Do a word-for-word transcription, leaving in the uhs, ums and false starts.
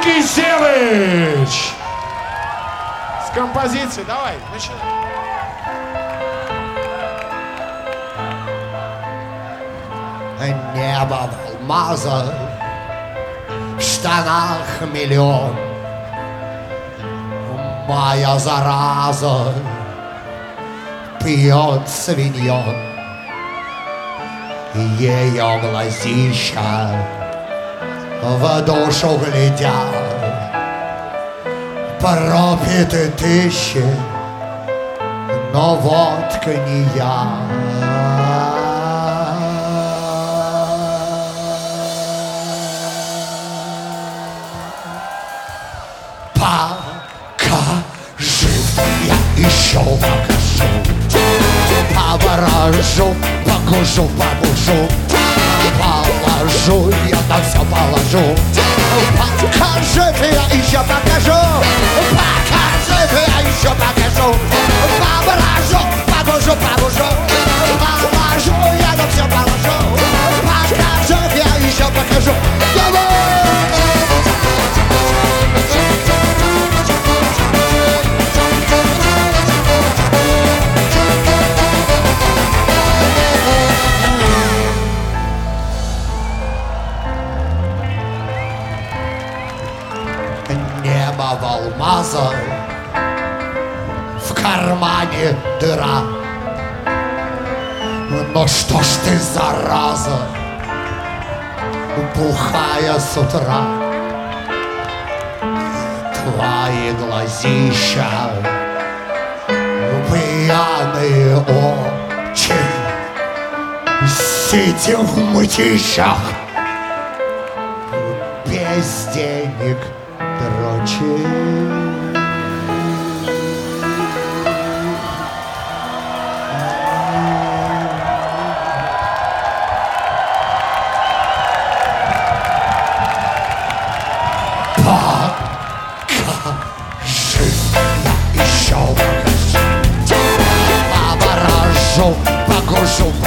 Кисевич! С композицией, давай, начинай. Небо в алмазах, в штанах миллион. Моя зараза пьет свиньон. Ее глазища в душу глядят, пропиты тысячи, но водка не я. Пока жив я еще покажу, поворожу, покажу, побужу, положу, я на все положу. Пока жив я еще покажу, пока жив я еще покажу, поворожу, побужу, побужу, положу, я на все положу. Пока жив я еще покажу. Небо в алмазах, в кармане дыра. Но что ж ты, зараза, бухая с утра? Твои глазища пьяные очень, сидим в мытищах без денег дрочим. Пока жив я еще покажу, поворожу, покажу,